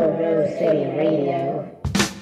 Pogo City Radio.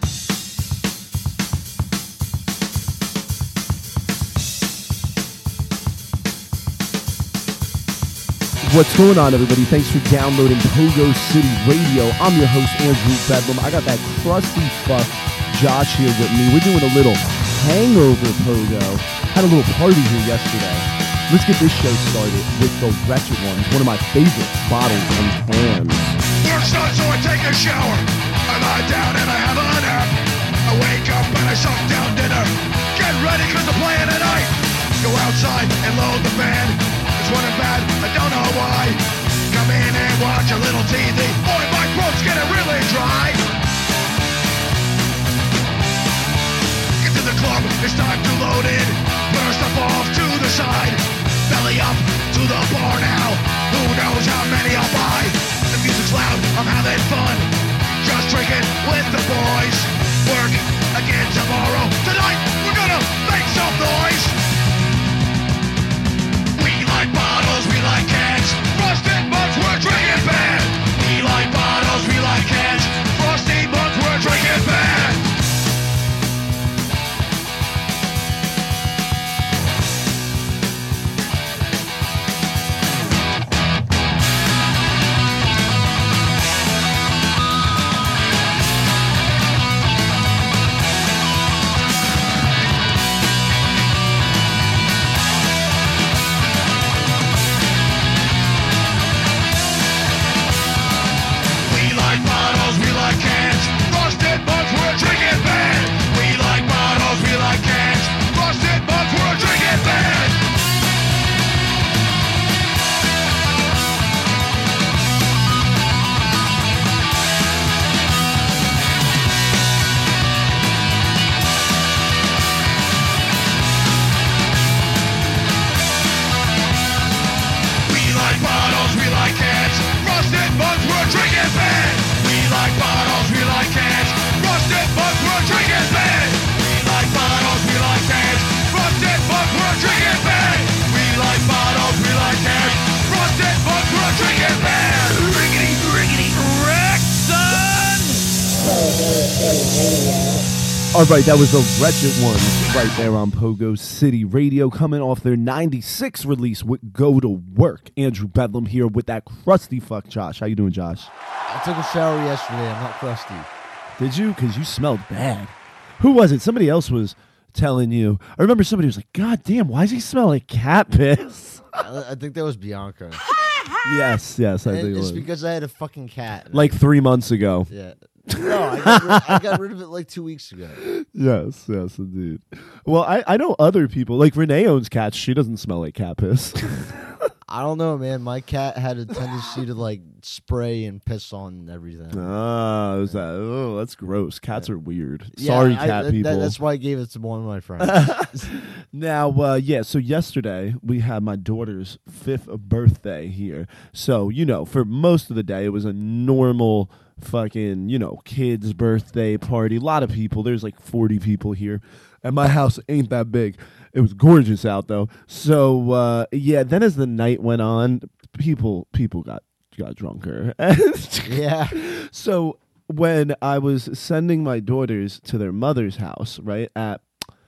What's going on, everybody? Thanks for downloading Pogo City Radio. I'm your host, Andrew Bedlam. I got that crusty fuck Josh here with me. We're doing a little hangover pogo. Had a little party here yesterday. Let's get this show started with the Wretched Ones, one of my favorite bottles and cans. Work's done, so I take a shower. I lie down and I have a nap. I wake up and I suck down dinner. Get ready, cause I'm playing tonight. Go outside and load the band. It's running bad, I don't know why. Come in and watch a little TV. Boy, my throat's getting really dry. Get to the club, it's time to load in. Put our stuff off to the side. Belly up to the bar now. Who knows how many I'll buy? The music's loud, I'm having fun. Just drinking with the boys. Work again tomorrow. Tonight, we're gonna make some noise. We like bottles, we like cans. Frosted Buds, we're drinking bad. We like bottles, we like cans. Frosted Buds, we're drinking bad. All right, that was the Wretched Ones right there on Pogo City Radio, coming off their 96 release with Go to Work. Andrew Bedlam here with that crusty fuck Josh. How you doing, Josh? I took a shower yesterday. I'm not crusty. Did you? Because you smelled bad. Who was it? Somebody else was telling you. I remember somebody was like, God damn, why does he smell like cat piss? I think that was Bianca. Yes, I think it was. It's because I had a fucking cat. Like 3 months ago. Yeah. No, I got rid of it like 2 weeks ago. Yes, indeed. Well, I know other people. Like Renee owns cats. She doesn't smell like cat piss. I don't know, man. My cat had a tendency to like spray and piss on everything. Is that? Oh, that's gross. Cats are weird. Yeah, Sorry, cat people. That's why I gave it to one of my friends. Now, so yesterday we had my daughter's 5th birthday here. So, for most of the day it was a normal fucking, kids' birthday party. A lot of people. There's like 40 people here. And my house ain't that big. It was gorgeous out though. So then as the night went on, people got drunker. Yeah. So when I was sending my daughters to their mother's house, right, at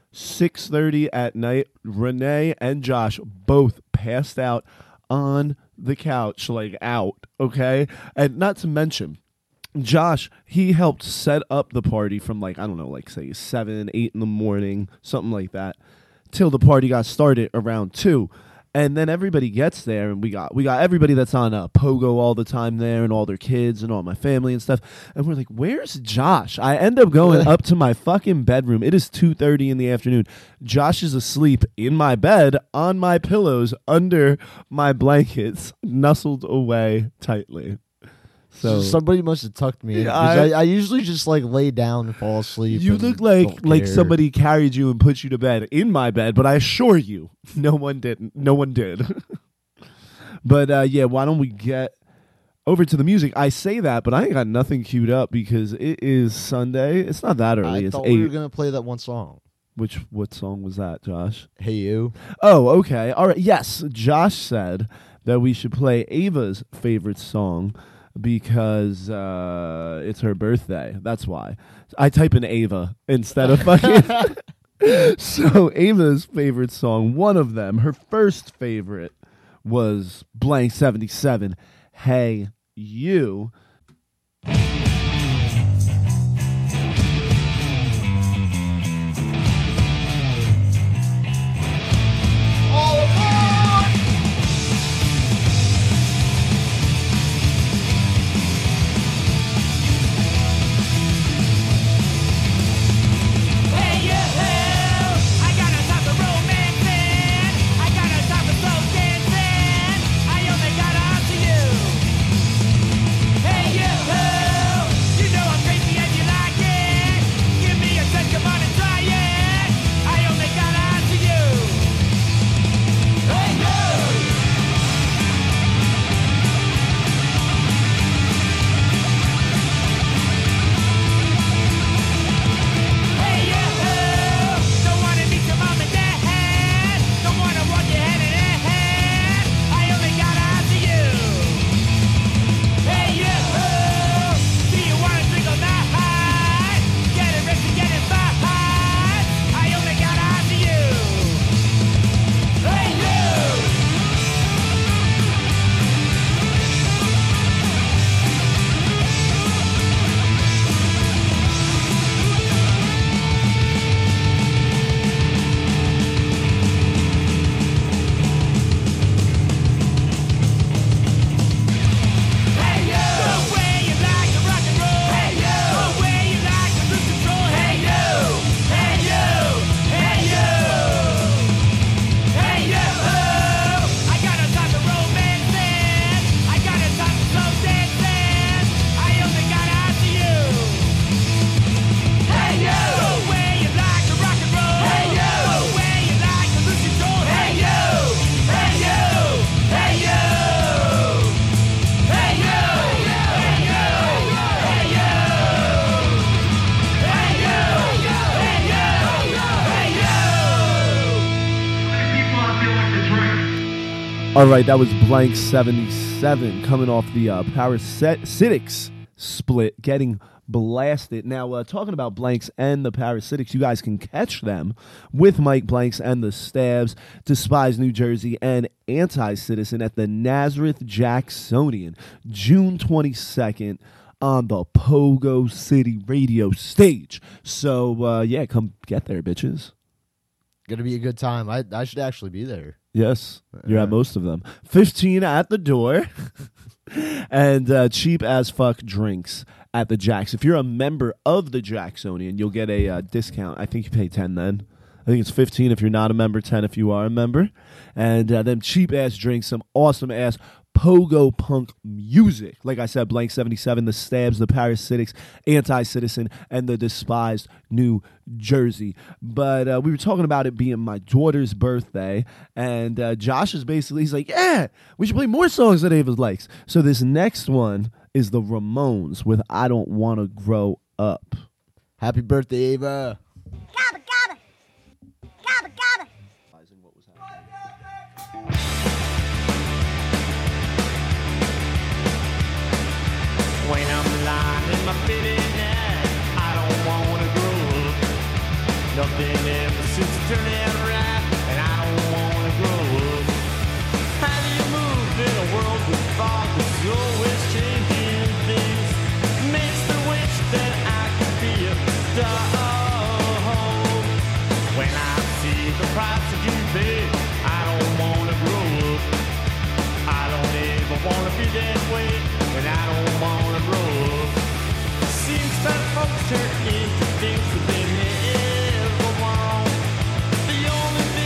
6:30 at night, Renee and Josh both passed out on the couch, like out, okay? And not to mention, Josh, he helped set up the party from say 7, 8 in the morning, something like that, till the party got started around 2. And then everybody gets there, and we got everybody that's on Pogo all the time there, and all their kids and all my family and stuff. And we're like, where's Josh? I end up going up to my fucking bedroom. It is 2:30 in the afternoon. Josh is asleep in my bed on my pillows under my blankets, nestled away tightly. So somebody must have tucked me in. Yeah, I usually just like lay down and fall asleep. You look like somebody carried you and put you to bed in my bed, but I assure you, no one did. But why don't we get over to the music? I say that, but I ain't got nothing queued up because it is Sunday. It's not that early. It's thought 8. we were gonna play that one song. What song was that, Josh? Hey You. Oh, okay. All right. Yes, Josh said that we should play Ava's favorite song because it's her birthday. That's why. I type in Ava instead of fucking. So Ava's favorite song, one of them, her first favorite was Blank 77. Hey, you. All right, that was Blank 77 coming off the Parasitics split, getting blasted. Now, talking about Blanks and the Parasitics, you guys can catch them with Mike Blanks and the Stabs, Despise New Jersey, and Anti-Citizen at the Nazareth Jacksonian, June 22nd on the Pogo City Radio stage. So, yeah, come get there, bitches. Gonna be a good time. I should actually be there. Yes, you're at most of them. 15 at the door, and cheap as fuck drinks at the Jacks. If you're a member of the Jacksonian, you'll get a discount. I think you pay 10 then. I think it's 15 if you're not a member, 10 if you are a member. And then cheap ass drinks, some awesome ass pogo punk music. Like I said, Blank 77, the Stabs, the Parasitics, Anti-Citizen, and the Despised New Jersey. But we were talking about it being my daughter's birthday, and Josh is basically, he's like, yeah, we should play more songs that Ava likes. So this next one is the Ramones with I Don't Want to Grow Up. Happy birthday, Ava. Gabba, gabba. Gabba, gabba. What was happening. When I'm lying in my bed at night, I don't wanna grow up. Nothing ever seems to turn out right, and I don't wanna grow up. How do you move in a world with fog that's always changing things? Makes me wish that I could be a dog. When I see the price that you pay, I don't wanna grow up. I don't ever wanna be that way, and I don't wanna grow up. Seems that folks turn into things that they never want. The only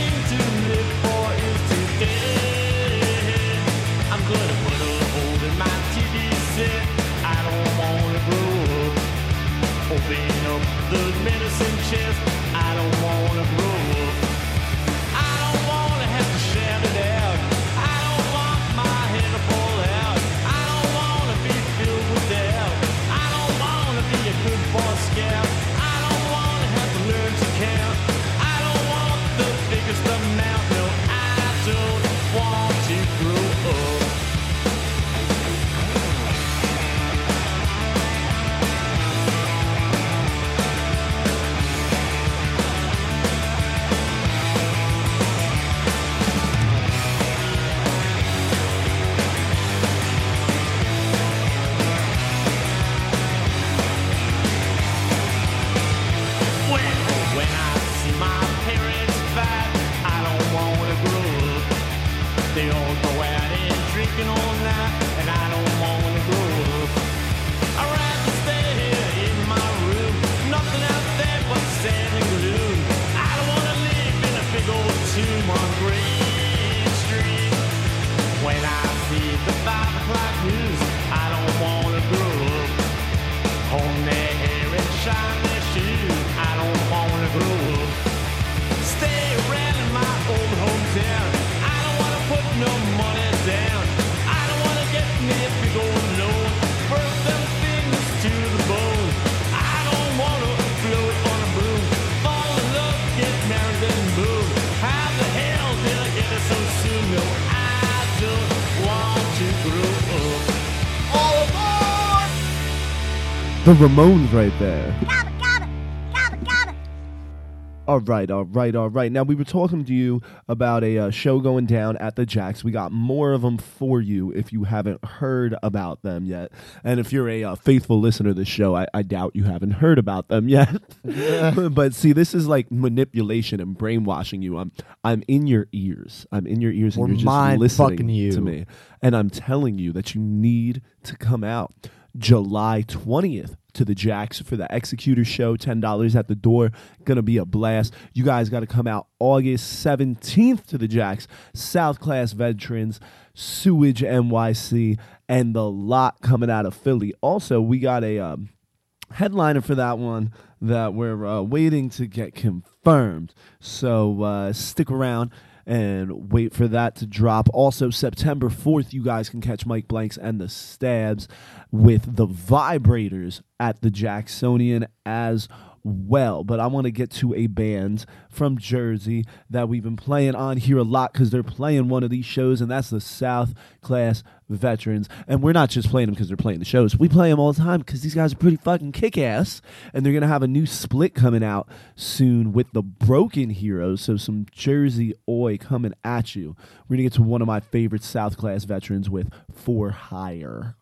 The Ramones right there. Gabba, gabba, gabba, gabba. All right. Now, we were talking to you about a show going down at the Jacks. We got more of them for you if you haven't heard about them yet. And if you're a faithful listener to the show, I doubt you haven't heard about them yet. But see, this is like manipulation and brainwashing you. I'm in your ears. I'm in your ears, We're and you're just mind listening fucking you. to me. And I'm telling you that you need to come out July 20th to the Jacks for the Executor show. $10 at the door. Gonna be a blast. You guys got to come out August 17th to the Jacks. South Class Veterans, Sewage NYC, and the lot coming out of Philly. Also, we got a headliner for that one that we're waiting to get confirmed. So stick around and wait for that to drop. Also, September 4th, you guys can catch Mike Blanks and the Stabs with the Vibrators at the Jacksonian as well. But I want to get to a band from Jersey that we've been playing on here a lot because they're playing one of these shows, and that's the South Class Veterans. And we're not just playing them because they're playing the shows. We play them all the time because these guys are pretty fucking kick-ass, and they're going to have a new split coming out soon with the Broken Heroes, so some Jersey oi coming at you. We're going to get to one of my favorite South Class Veterans with For Hire.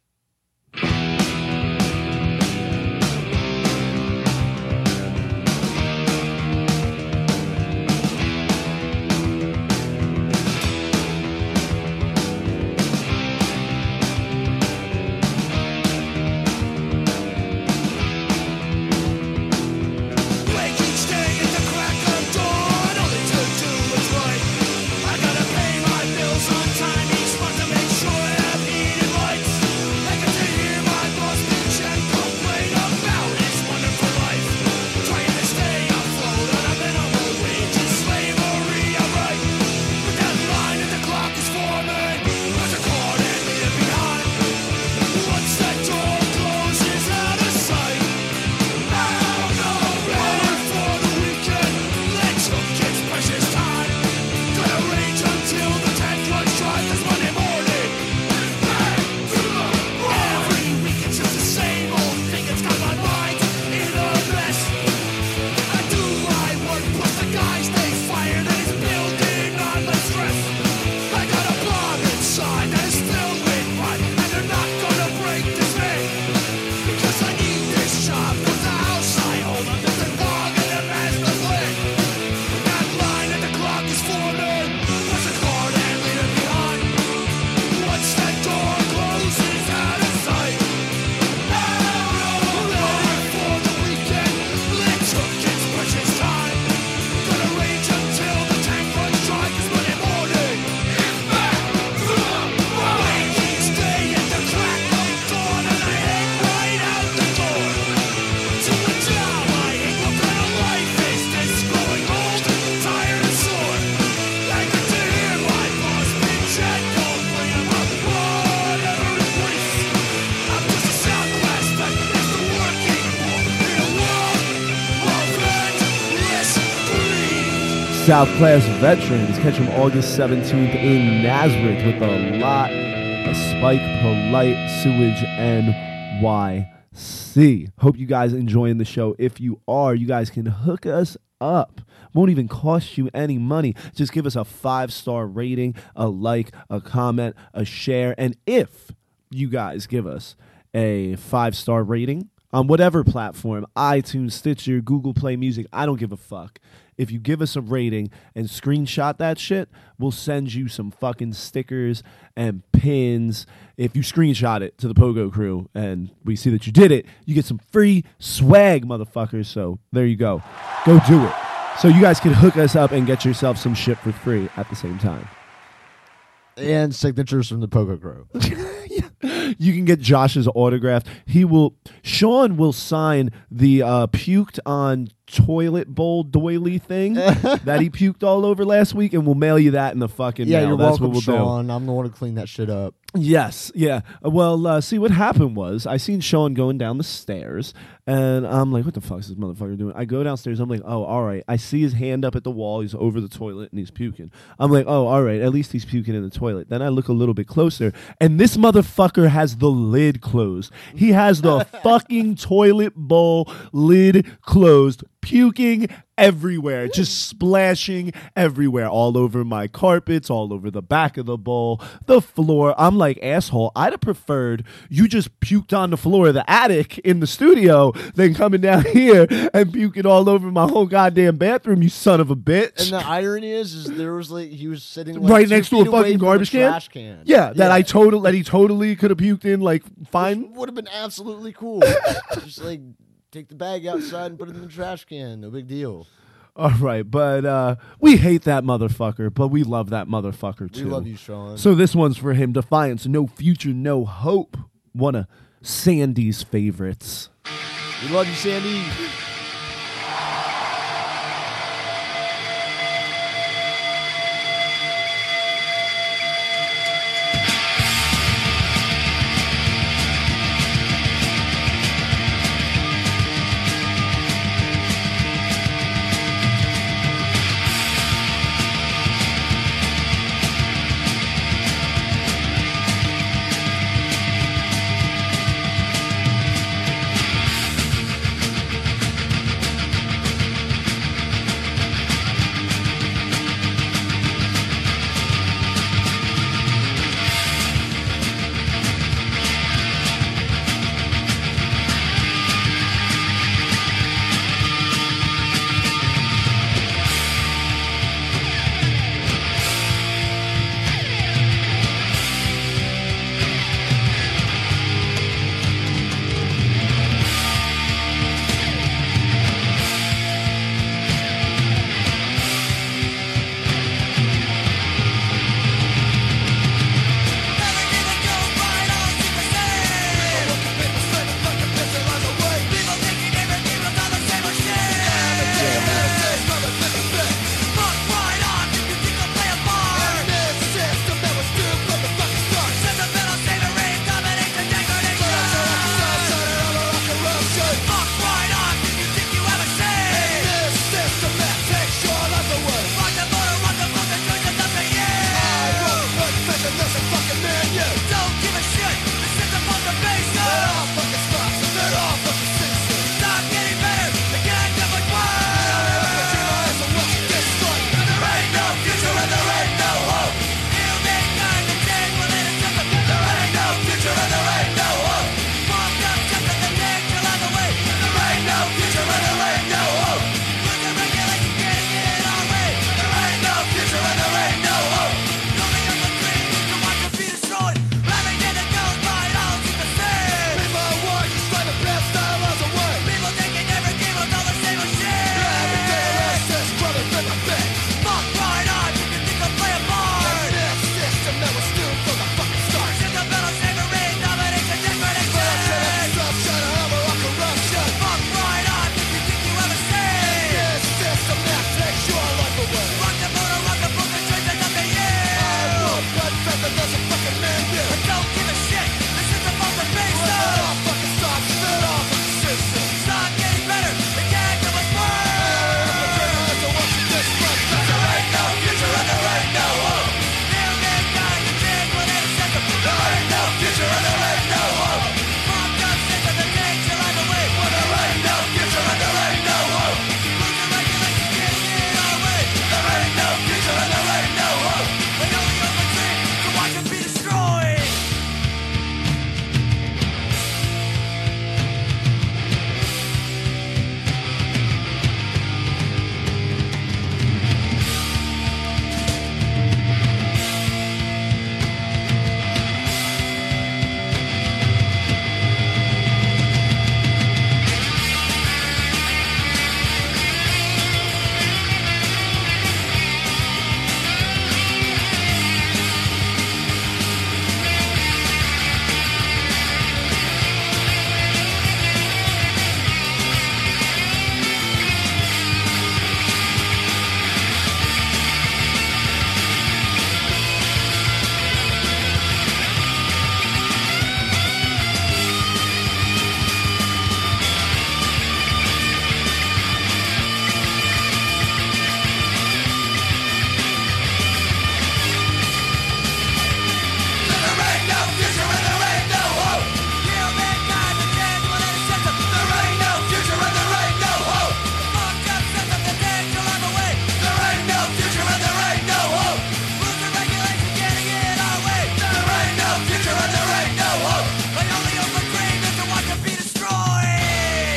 South Class Veterans. Catch them August 17th in Nazareth with a lot of Spike, Polite, Sewage, NYC. Hope you guys enjoying the show. If you are, you guys can hook us up. Won't even cost you any money. Just give us a 5-star rating, a like, a comment, a share. And if you guys give us a 5-star rating on whatever platform, iTunes, Stitcher, Google Play Music, I don't give a fuck. If you give us a rating and screenshot that shit, we'll send you some fucking stickers and pins. If you screenshot it to the Pogo Crew and we see that you did it, you get some free swag, motherfuckers. So there you go. Go do it. So you guys can hook us up and get yourself some shit for free at the same time. And signatures from the Pogo Crew. You can get Josh's autograph. Sean will sign the puked on toilet bowl doily thing that he puked all over last week, and we'll mail you that in the fucking mail. You're That's welcome, what we'll Sean. I'm the one to clean that shit up. Yes, yeah. Well, see, what happened was I seen Sean going down the stairs, and I'm like, what the fuck is this motherfucker doing? I go downstairs, I'm like, oh, all right. I see his hand up at the wall, he's over the toilet, and he's puking. I'm like, oh, all right, at least he's puking in the toilet. Then I look a little bit closer, and this motherfucker has the lid closed. He has the fucking toilet bowl lid closed, puking everywhere, just splashing everywhere, all over my carpets, all over the back of the bowl, the floor. I'm like, asshole, I'd have preferred you just puked on the floor of the attic in the studio than coming down here and puking all over my whole goddamn bathroom, you son of a bitch. And the irony is there was like he was sitting like Right 2 next to a feet away fucking from garbage can? trash can. Yeah, that he totally could have puked in, like, fine. Would have been absolutely cool. Just like take the bag outside and put it in the trash can. No big deal. All right, but we hate that motherfucker, but we love that motherfucker too. We love you, Sean. So this one's for him. Defiance, No Future, No Hope. One of Sandy's favorites. We love you, Sandy.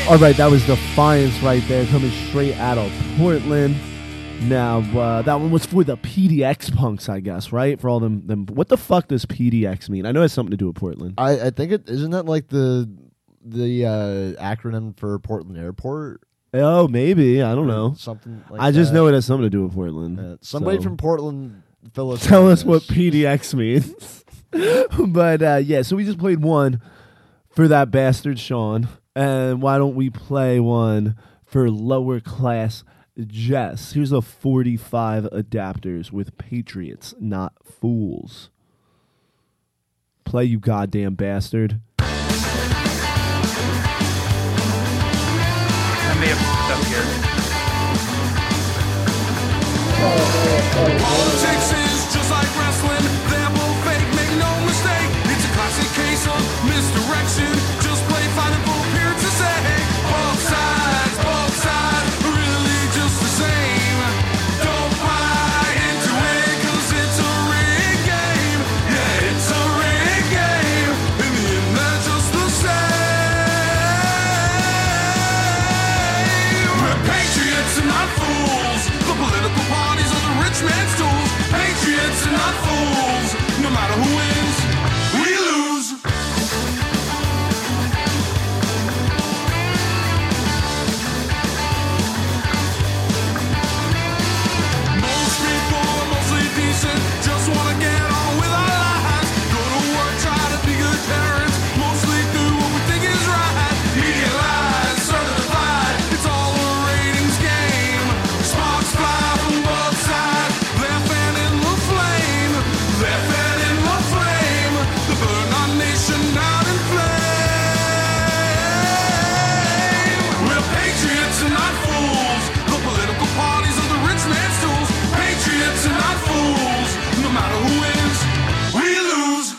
All right, that was Defiance right there, coming straight out of Portland. Now, that one was for the PDX punks, I guess, right? For all them. What the fuck does PDX mean? I know it has something to do with Portland. I think it isn't that like the acronym for Portland Airport. Oh, maybe. I don't know. Something like I just that. know it has something to do with Portland. Somebody So, from Portland, fill us tell in us on what this. PDX means. But yeah, so we just played one for that bastard Sean. And why don't we play one for lower class Jess? Here's a 45 adapters with Patriots, not fools. Play, you goddamn bastard. I may have f***ed up here. Politics is just like wrestling. They're both fake, make no mistake. It's a classic case of misdirection. Just play fighting for appearance to say. Both sides, are really just the same. Don't buy into it, 'cause it's a rigged game. Yeah, it's a rigged game. In the end, they're just the same. We're patriots and not fools. The political parties are the rich man's tools. Patriots and not fools. No matter who wins, we lose. Most people are mostly decent, just wanna get on with our lives. Go to work, try to be good parents, mostly do what we think is right. Media lies, certified, it's all a ratings game. Sparks fly from both sides, they're fanning the flame. They're fanning the flame, to burn our nation out in flame. We're patriots and not fools. The political parties are the rich man's tools. Patriots and not fools. No matter who wins, we lose.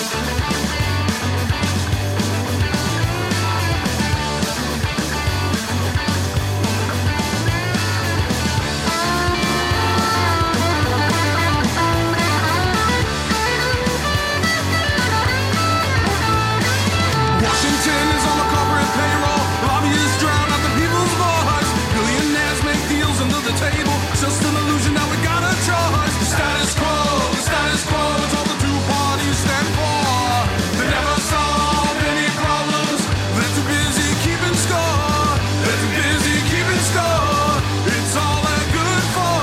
Washington is on the corporate payroll. Lobbyists drown out the people's voice. Billionaires make deals under the table. Just an illusion that we got a choice. The status quo is all the two parties stand for. They never solve any problems. They're too busy keeping score. They're too busy keeping score. It's all they're good for.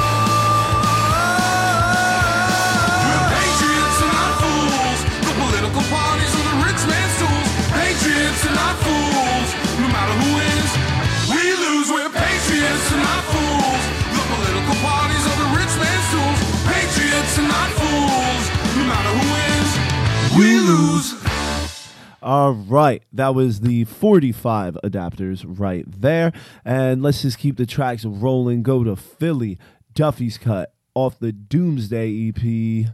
We're patriots and not fools. The political parties are the rich man's tools. Patriots and not fools. No matter who wins, we lose. We're patriots and not fools. The political parties are the rich man's tools. Patriots and not fools. No matter who wins, we lose. All right, that was the 45 adapters right there. And let's just keep the tracks rolling. Go to Philly, Duffy's Cut, off the Doomsday E EP.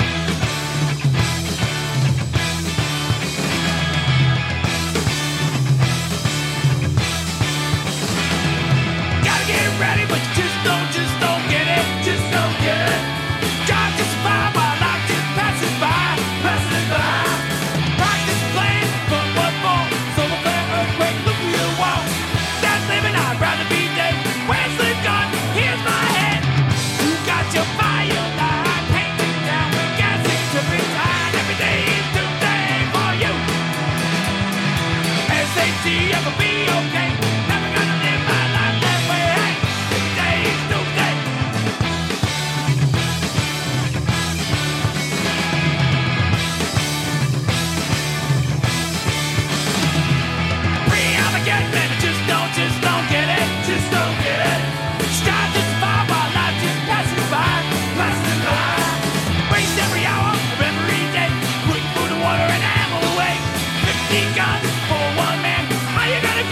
Gotta get ready, but you just don't get it, just don't get it. Try to survive while life just passes by. Practice playing, but what more? So the fair earthquake, look who you want. That's living, I'd rather be dead. Where's the gun? Here's my head. You got your fire line, painted down with gas and tripping time. Every day is Tuesday for you. SAT, ever be okay? Never gonna live my life that way. Hey, every day is Tuesday. Free Armageddon, just don't get it, just don't get it. Strive to survive while life just passes by. Waste every hour of every day, putting food and water and ammo away. 15 guns for one man, how you gonna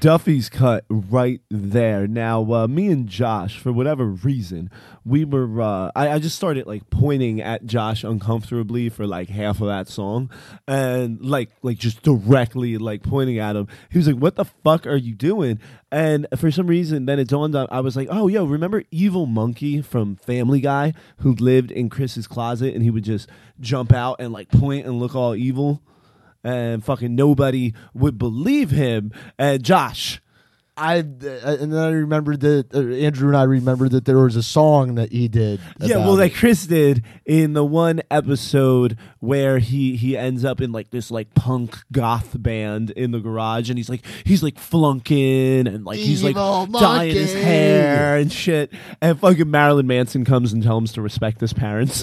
Duffy's cut right there. Now, me and Josh, for whatever reason, we were. I just started like pointing at Josh uncomfortably for like half of that song, and like just directly like pointing at him. He was like, "What the fuck are you doing?" And for some reason, then it dawned on. I was like, "Oh, yo, remember Evil Monkey from Family Guy who lived in Chris's closet, and he would just jump out and like point and look all evil?" And fucking nobody would believe him. And Josh, and then I remembered that Andrew and I remembered that there was a song that he did. yeah, well, that Chris did in the one episode where he ends up in like this like punk goth band in the garage, and he's like flunking and like he's like Evil dyeing his monkey. hair and shit. And fucking Marilyn Manson comes and tells him to respect his parents,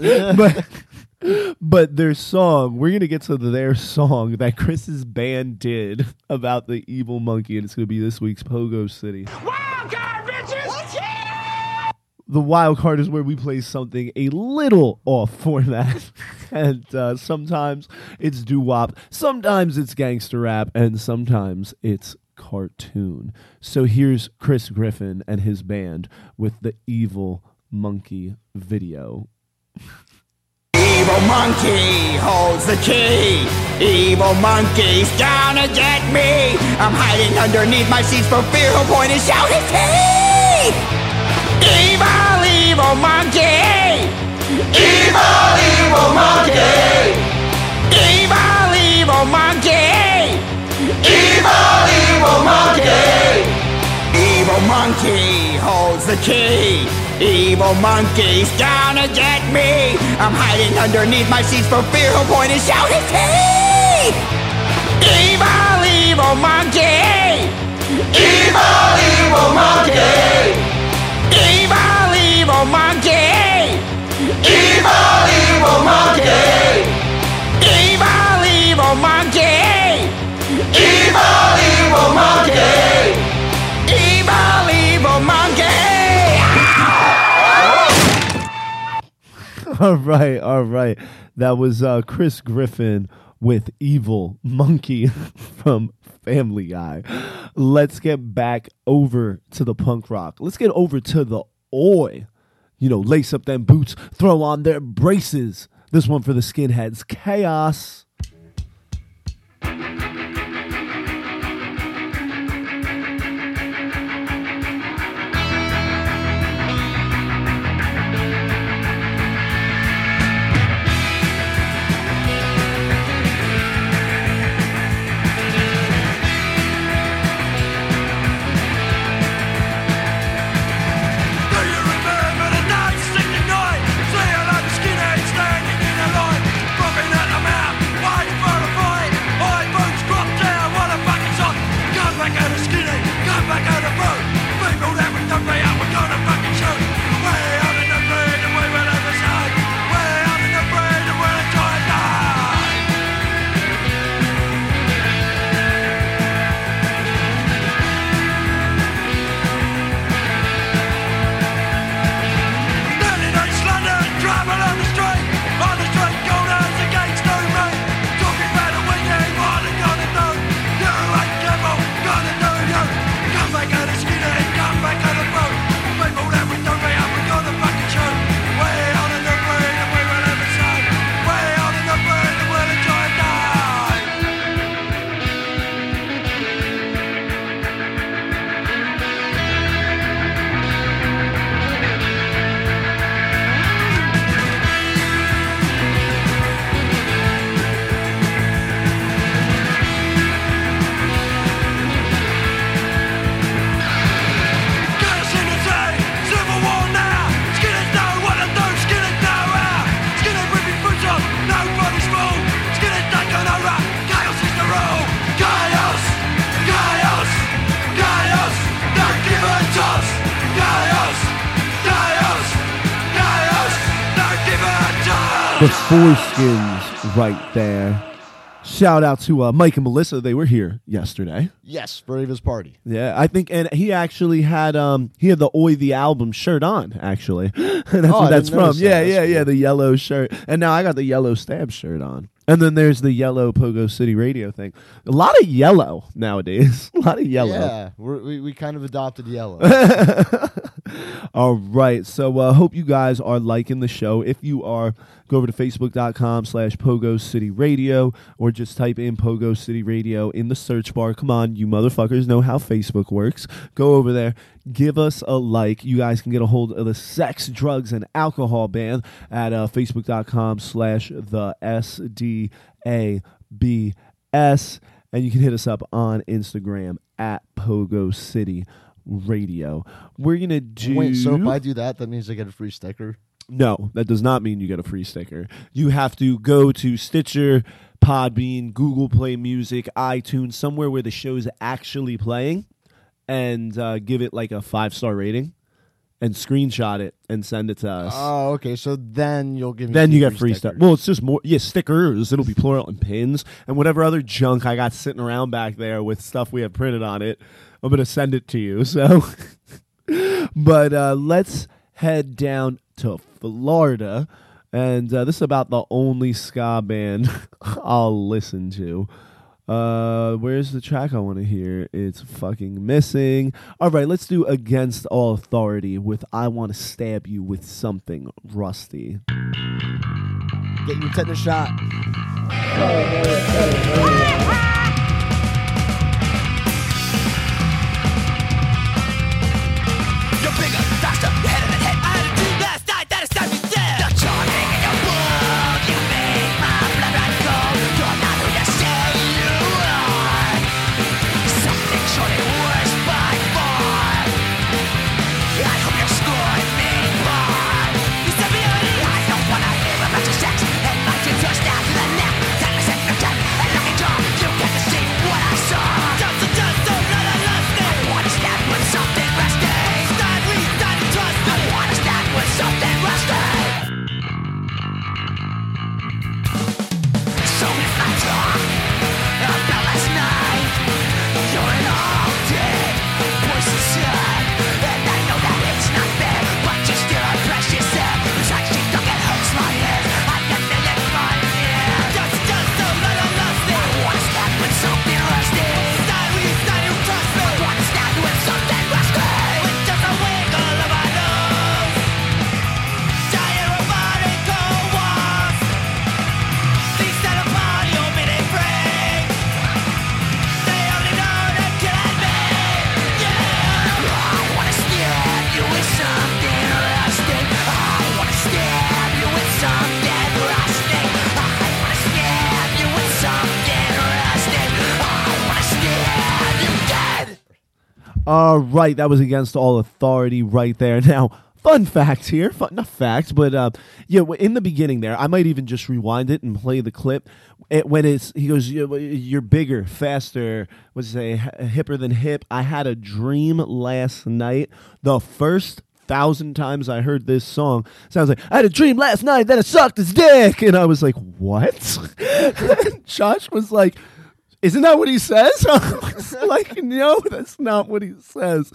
But their song, we're going to get to their song that Chris's band did about the evil monkey, and it's going to be this week's Pogo City. Wild card, bitches! The wild card is where we play something a little off format. And sometimes it's doo-wop, sometimes it's gangster rap, and sometimes it's cartoon. So here's Chris Griffin and his band with the Evil Monkey video. Evil monkey holds the key. Evil monkey's gonna get me. I'm hiding underneath my seats for fear he'll point and shout his teeth. Evil, evil monkey. Evil, evil monkey. Evil, evil monkey. Evil, evil monkey. Evil monkey holds the key. Evil monkey's gonna get me. I'm hiding underneath my seats for fear he'll point and shout his teeth. Evil, evil monkey. Evil, evil monkey. Evil, evil monkey. Evil, evil monkey. Evil, evil monkey. Evil, evil monkey. Evil, evil monkey. All right. That was Chris Griffin with Evil Monkey from Family Guy. Let's get back over to the punk rock. Let's get over to the oi. You know, lace up them boots, throw on their braces. This one for the skinheads. Chaos. Do you remember the night, 69? Saying like the skinhead standing in a line, dropping at the mouth, waiting for a fight. High boots drop down, what a fucking sight. Come back out of skinny, come back out of boat. People that we don't pay up, we're gonna fucking shoot. We're out in the bread and we will have a say. We're out in the bread and we'll enjoy a day. Down in East London, driving on the street corners against no rain. Talking about the weekend, what they gonna do? You ain't careful, gonna do you. Come back out of skinny, come back out of boat. People that we don't pay up, we're gonna fucking shoot. We're out in the bread and we will have a say. We're out in the bread and we'll enjoy a day. Gotta sing and say, Civil War now. Skinheads know what to do, skinheads know how. Skinheads ripping boots off, nobody's fool. Skinheads taking over, chaos is the rule. Chaos, chaos, chaos, don't give a toss. Chaos, chaos, chaos, don't give a toss. The Foreskins right there. shout out to Mike and Melissa. They were here yesterday. Yes, for Ava's party. Yeah, I think, and he actually had the Oi the album shirt on. Actually, and that's Oh, what I that's didn't notice from. that. Yeah, That's cool. the yellow shirt. And now I got the yellow Stab shirt on. And then there's the yellow Pogo City Radio thing. A lot of yellow nowadays. A lot of yellow. Yeah, we kind of adopted yellow. All right. So hope you guys are liking the show. If you are, go over to facebook.com/Pogo City Radio or just type in Pogo City Radio in the search bar. Come on, you motherfuckers know how Facebook works. Go over there. Give us a like. You guys can get a hold of the Sex, Drugs, and Alcohol Band at facebook.com/the SDABS. And you can hit us up on Instagram at Pogo City Radio. We're going to do... Wait, so if I do that means I get a free sticker? No, that does not mean you get a free sticker. You have to go to Stitcher, Podbean, Google Play Music, iTunes, somewhere where the show is actually playing, and give it like a 5-star rating, and screenshot it and send it to us. Oh, okay. So then you'll give me Then some you get free stuff. stickers. Well, it's just more, stickers. It'll be plural, and pins and whatever other junk I got sitting around back there with stuff we have printed on it. I'm gonna send it to you. So, but let's head down to Florida, and this is about the only ska band I'll listen to. Where's the track I want to hear? It's fucking missing. All right, let's do Against All Authority with I Want to Stab You with Something Rusty. Get your tetanus shot. You're bigger, faster, you're head in the head. I had a dream last night that I stabbed you dead. The charming in your blood, you made my blood run cold. You're not who you say you are. Something surely worse by far. I hope you're scoring me hard. You said beauty, I don't wanna hear about your sex. And my dreams are stabbed to the neck. Timeless and no time, and lucky jaw. You can't deceive what I saw. Just a dust, so not a lusty. I wanna stab with something rusty. I wanna stand with something rusty. So if I talk about last night, you're an all-dead poison son. And I know that it's not fair, but you still oppress yourself. Besides, you don't get hurts my ears. I'm not feeling fun here. Just so not a lusty. I wanna stand with something rusty. I wanna stand with something rusty. With just a wiggle of my nose. Giant robotic co-ops. These set upon your mini brain. They only know to kill at me. Yeah. I wanna stab you with something rusty. I wanna stab you with something rusty. I wanna stab you with something rusty. I wanna stab you dead. All right, that was Against All Authority right there. Now, fun fact here, not facts, but in the beginning there, I might even just rewind it and play the clip. When he goes, you're bigger, faster, what's it say, hipper than hip. I had a dream last night. The first 1,000 times I heard this song, sounds like, I had a dream last night that I sucked his dick. And I was like, what? Josh was like, isn't that what he says? I was like, no, that's not what he says.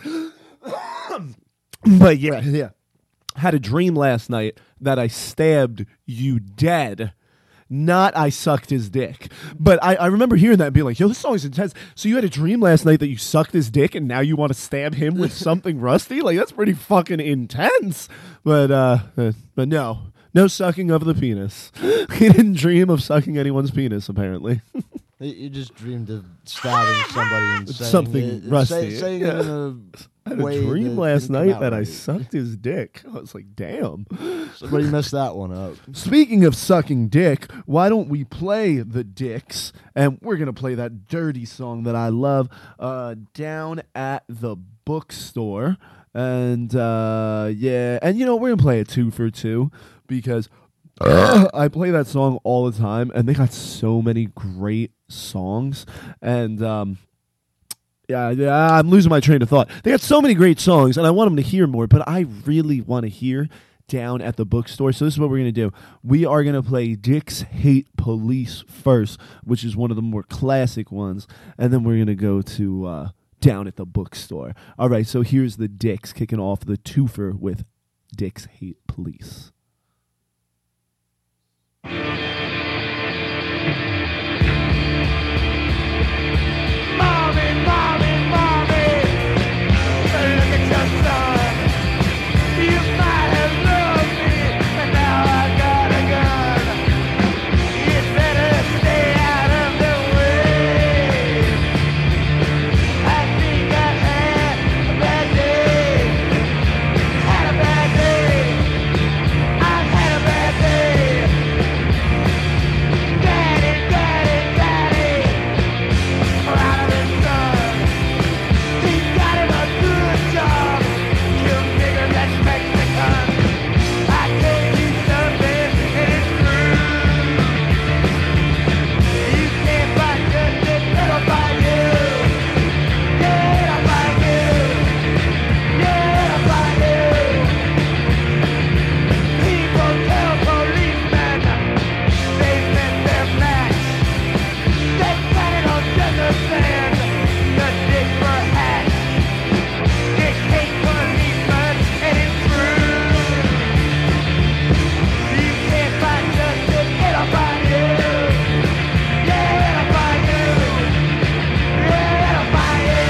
But yeah. Had a dream last night that I stabbed you dead. Not I sucked his dick. But I remember hearing that and being like, yo, this song is intense. So you had a dream last night that you sucked his dick and now you want to stab him with something rusty? Like, that's pretty fucking intense. But no. No sucking of the penis. He didn't dream of sucking anyone's penis, apparently. You just dreamed of stabbing somebody and saying Something it, rusty. saying Yeah. it in I a had way a dream that last didn't come night out that I right. sucked his dick. I was like, damn. Somebody messed that one up. Speaking of sucking dick, why don't we play the Dicks? And we're going to play that dirty song that I love, Down at the Bookstore. And, yeah. And, we're going to play it 2 for 2 because I play that song all the time. And they got so many great songs. And, Yeah, I'm losing my train of thought. They got so many great songs, and I want them to hear more, but I really want to hear Down at the Bookstore. So this is what we're going to do. We are going to play Dicks Hate Police first, which is one of the more classic ones. And then we're going to go to Down at the Bookstore. All right, so here's the Dicks kicking off the twofer with Dicks Hate Police. Mommy, mommy, mommy, look at your son. You might have loved me, but now I got a gun. You better stay out of the way. I think I had a bad day. Had a bad day. I had a bad day. Daddy, daddy, daddy. Out of his son. He got him a good job. Kill niggers and Mexicans. I tell you something, and it's true. You can't fight justice, it'll find you. Yeah, it'll find you. Yeah, it'll find you. People tell policemen they missed their match. They planted on desert sand, the dicks were hatched. Dicks hate policemen, and it's true. You can't find justice, it'll find you. Yeah, it'll find you. Yeah, it'll find you.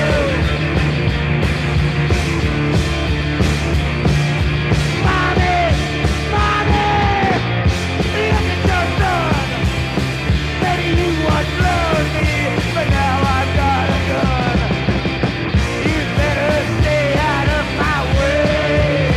Mommy, mommy, look at your son. Maybe you once loved me, but now I've got a gun. You better stay out of my way.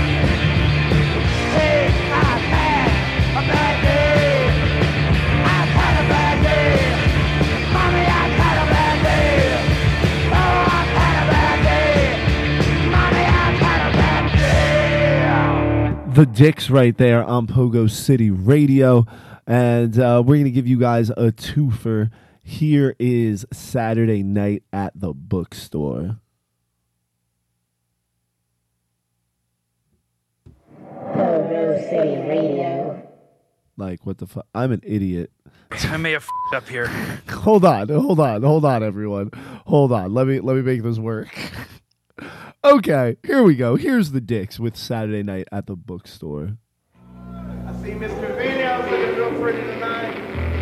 Hey, I've had a bad day. I've had a bad day. Mommy, I've had a bad day. Oh, I've had a bad day. Mommy, I've had a bad day. The Dicks right there on Pogo City Radio. And we're going to give you guys a twofer. Here is Saturday Night at the Bookstore. Pogo City Radio. Like, what the fuck? I'm an idiot. I may have f***ed up here. Hold on, everyone. Hold on. Let me make this work. Okay, here we go. Here's the Dicks with Saturday Night at the Bookstore. I see Mr. Vino's looking real pretty tonight.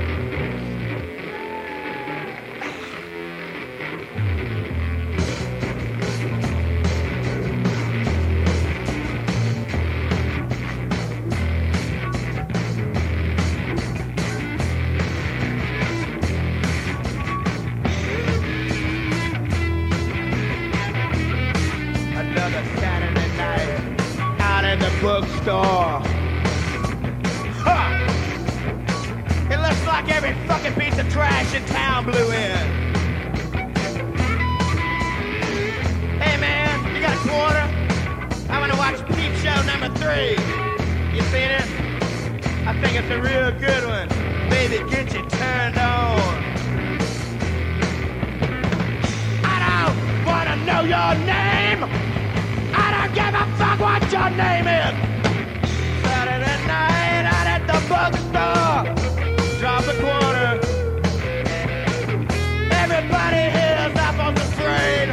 Another Saturday night out in the bookstore. Ha! It looks like every fucking piece of trash in town blew in. Hey man, you got a quarter? I want to watch Peep Show number 3. You seen it? I think it's a real good one. Baby, get you turned on. I don't want to know your name. I don't give a fuck what your name is. Saturday night out at the bookstore. Drop a quarter. Everybody here's up on the train.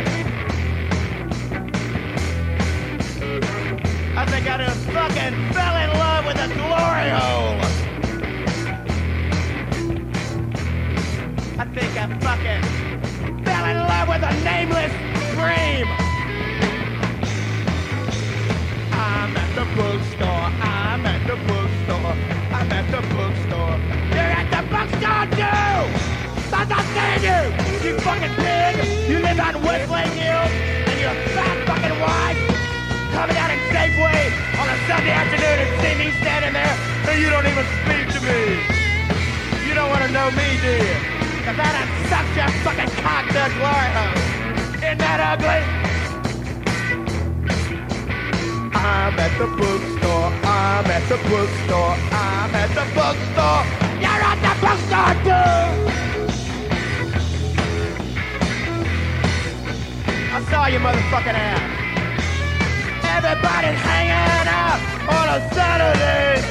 I think I just fucking fell in love with a glory hole. I think I fucking fell in love with a nameless dream. I'm at the bookstore, I'm at the bookstore, I'm at the bookstore. You're at the bookstore too! I've not seen you! You fucking pig! You live on West Lake Hills, and your fat fucking wife coming out in Safeway on a Sunday afternoon and see me standing there, and you don't even speak to me! You don't want to know me, do you? Cause I done sucked your fucking cock to a glory hole. Isn't that ugly? I'm at the bookstore, I'm at the bookstore, I'm at the bookstore. You're at the bookstore too! I saw your motherfucking ass. Everybody's hanging out on a Saturday.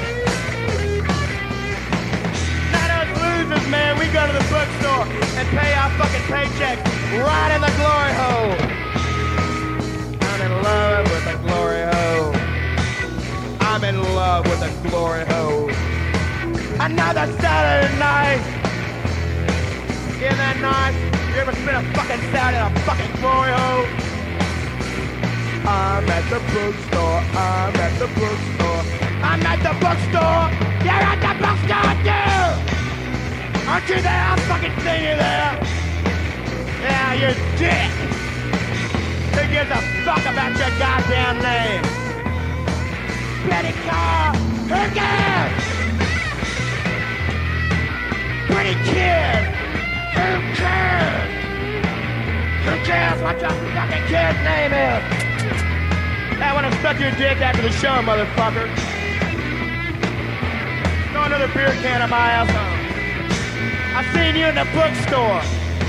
Not us losers, man. We go to the bookstore and pay our fucking paychecks right in the glory hole. I'm in love with the glory hole. I'm in love with the glory hole. Another Saturday night. Isn't that nice? You ever spent a fucking Saturday in a fucking glory hole? I'm at the bookstore. I'm at the bookstore. I'm at the bookstore. You're at the bookstore too. Aren't you there? I'm fucking seeing you there. Yeah, you dick. Who gives a fuck about your goddamn name? Betty Carr. Who cares? Pretty kid. Who cares? Who cares what your fucking kid's name is? I want to suck your dick after the show, motherfucker. Throw another beer can in my asshole. I seen you in the bookstore.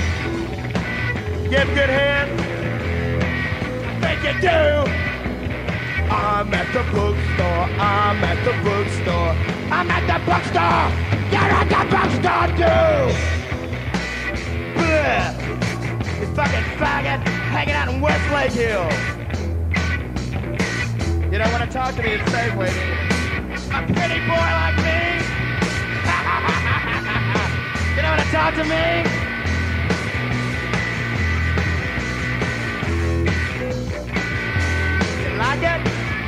Give good head? I think you do. I'm at the bookstore. I'm at the bookstore. I'm at the bookstore. You're at the bookstore too. Blech. You fucking faggot hanging out in West Lake Hill. You don't want to talk to me at Safeway, do you? A pretty boy like me? You don't want to talk to me? You like it?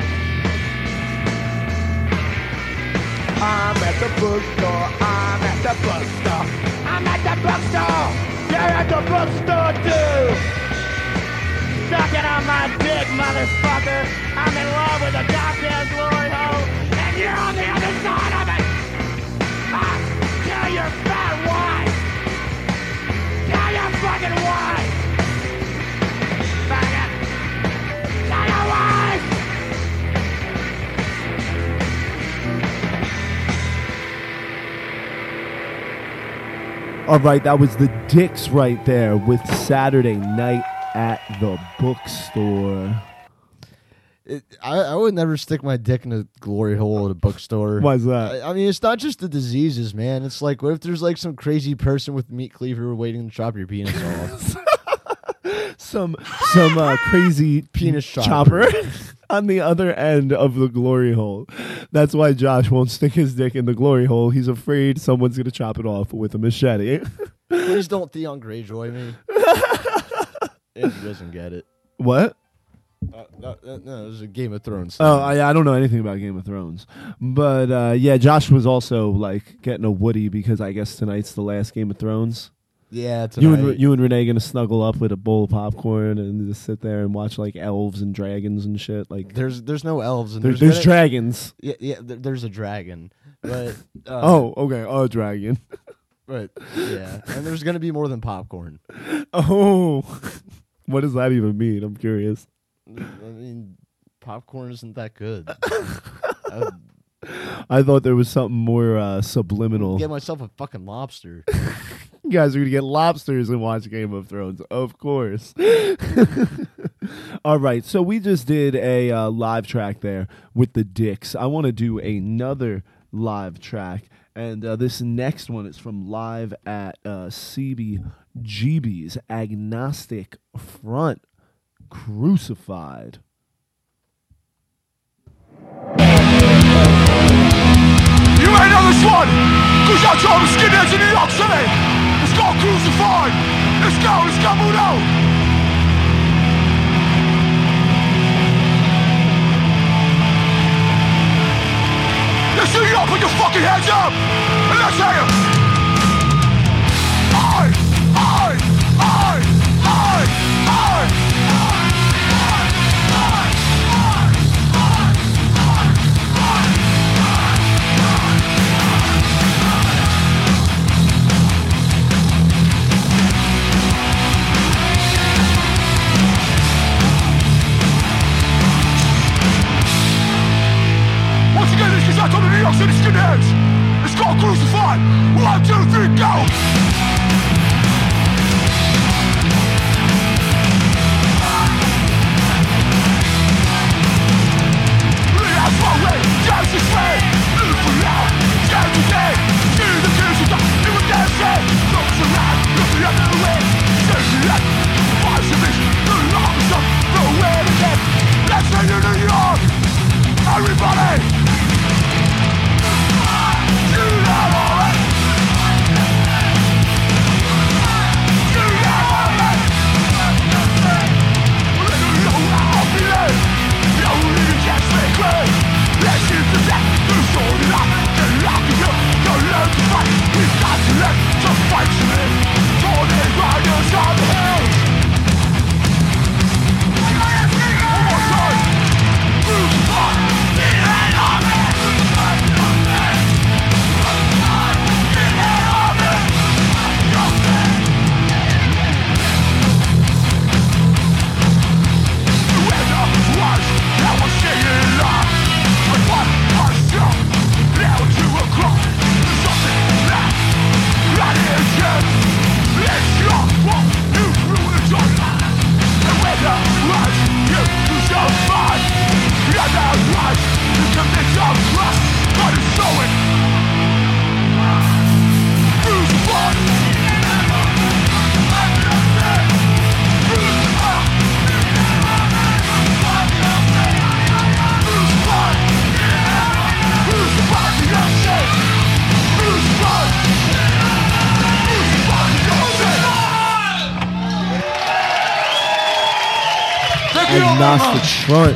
I'm at the bookstore. I'm at the bookstore. I'm at the bookstore. You're at the bookstore too. Sucking on my dick, motherfucker. I'm in love with a goddamn glory hole, and you're on the other side of it. Tell your fat wife. Tell your fucking wife. Faggot. Tell your wife. All right, that was the Dicks right there with Saturday Night at the Bookstore. I would never stick my dick in a glory hole at a bookstore. Why's that? I mean, it's not just the diseases, man. It's like, what if there's like some crazy person with a meat cleaver waiting to chop your penis off? some crazy Penis chopper on the other end of the glory hole. That's why Josh won't stick his dick in the glory hole. He's afraid someone's going to chop it off with a machete. Please don't Theon Greyjoy me. If he doesn't get it. What? No, it was a Game of Thrones thing. Oh, I don't know anything about Game of Thrones. But, yeah, Josh was also, like, getting a Woody because I guess tonight's the last Game of Thrones. Yeah, tonight. You and Renee going to snuggle up with a bowl of popcorn and just sit there and watch, like, elves and dragons and shit. Like, There's no elves. And there's dragons. Yeah, there's a dragon. But oh, okay. Oh, dragon. But, yeah. And there's going to be more than popcorn. Oh. What does that even mean? I'm curious. I mean, popcorn isn't that good. I thought there was something more subliminal. Get myself a fucking lobster. You guys are going to get lobsters and watch Game of Thrones. Of course. All right. So we just did a live track there with the Dicks. I want to do another live track. And this next one is from live at CBGB's Agnostic Front. Crucified. You ain't know this one, cause I told the skinheads in New York City. It's called Crucified. Let's go, move out. Let's see you all put your fucking hands up, and let's hear you. Once again, this is out on the New York City skinheads. It's called Crucified. 1, 2, 3, go! That's my way. Agnostic Front.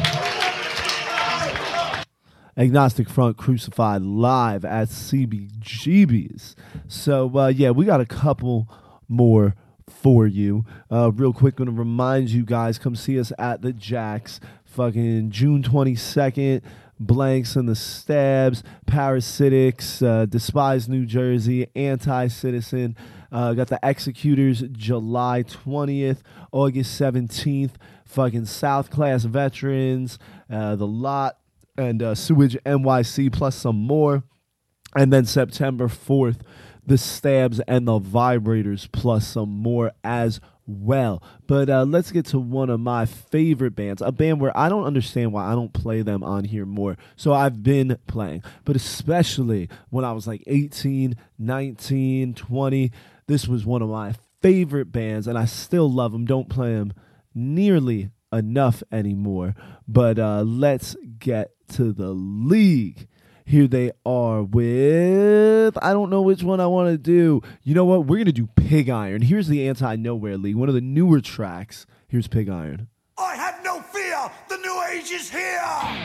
Agnostic Front Crucified live at CBGB's. So, yeah, we got a couple more for you. Real quick, going to remind you guys, come see us at the Jacks, fucking June 22nd. Blanks and the Stabs, Parasitics, Despise New Jersey, Anti-Citizen. Got the Executors July 20th, August 17th. Fucking South Class Veterans, The Lot, and Sewage NYC, plus some more. And then September 4th, the Stabs and the Vibrators, plus some more as well. But let's get to one of my favorite bands, a band where I don't understand why I don't play them on here more. So I've been playing, but especially when I was like 18, 19, 20, this was one of my favorite bands, and I still love them. Don't play them nearly enough anymore. But let's get to the League. Here they are with, I don't know which one I want to do. You know what? We're going to do Pig Iron. Here's the Anti-Nowhere League, one of the newer tracks. Here's Pig Iron. I have no fear. The new age is here.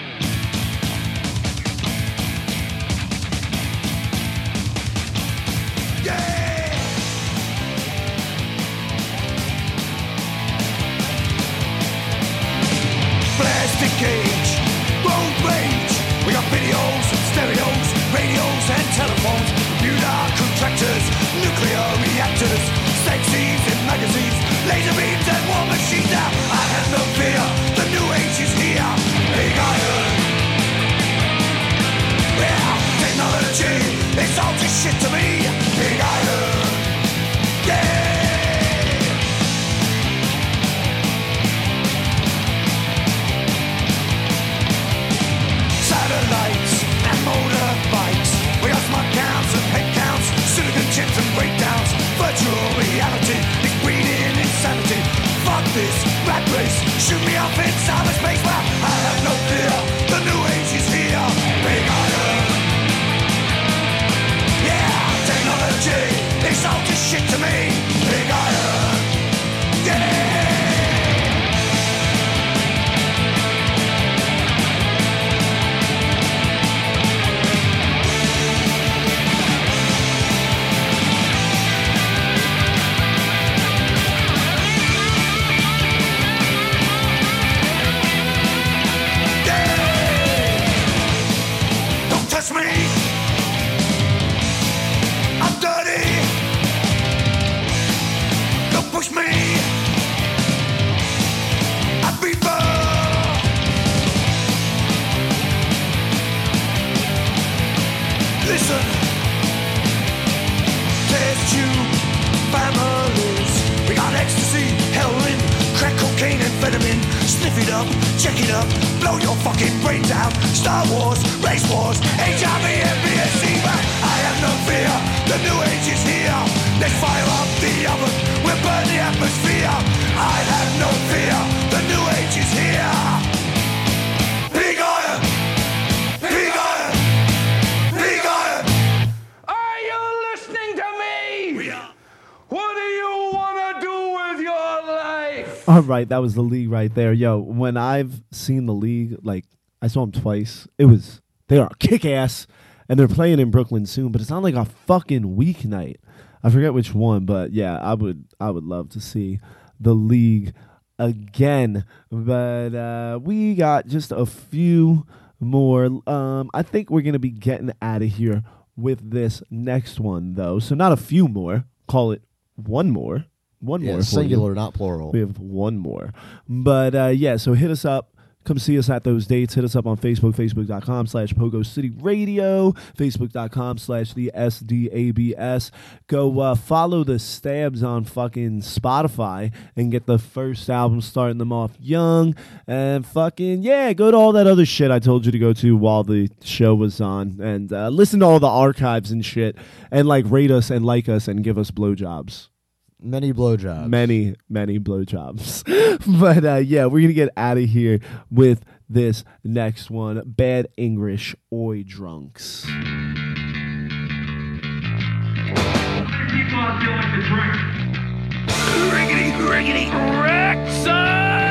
Yeah! Plastic cage, road rage. We got videos, stereos, radios and telephones, computer contractors, nuclear reactors, sex scenes in magazines, laser beams and war machines. Now I have no fear, the new age is here. Pig Iron. Yeah, technology, it's all just shit to me. Pig Iron. Yeah. Satellites and motorbikes. We got smart counts and head counts, silicon chips and breakdowns. Virtual reality is breeding insanity. Fuck this rat race, shoot me off in cyberspace. Well, I have no fear, the new age is here. Pig Iron. Yeah, technology, it's all just shit to me. Pig Iron. Yeah. Me. I'm dirty. Don't push me. I'm fever. Listen. Test tube families. We got ecstasy, heroin, crack cocaine, amphetamine. Sniff it up, check it up, blow your fucking brains out. Star Wars, race wars, HIV and BSC. But I have no fear, the new age is here. Let's fire up the oven, we'll burn the atmosphere. I have no fear, the new age is here. Pig Iron, Pig Iron, Pig Iron. Are you listening to me? We are. What do you want to do with your life? All right, that was the League right there. Yo, when I've seen the League, like, I saw them twice. They are kick-ass, and they're playing in Brooklyn soon, but it's on like a fucking weeknight. I forget which one, but yeah, I would love to see the League again. But we got just a few more. I think we're going to be getting out of here with this next one, though. So not a few more. Call it one more. One more. Singular, not plural. We have one more. But yeah, so hit us up. Come see us at those dates. Hit us up on Facebook, facebook.com/Pogo City Radio, facebook.com/the SDABS. Go follow the Stabs on fucking Spotify and get the first album, starting them off young. And fucking, yeah, go to all that other shit I told you to go to while the show was on. And listen to all the archives and shit. And like rate us and like us and give us blowjobs. Many blowjobs. Many blowjobs. But yeah, we're going to get out of here with this next one. Bad English, Oi Drunks. People are feeling the drink. Riggedy, riggedy, wreck, son!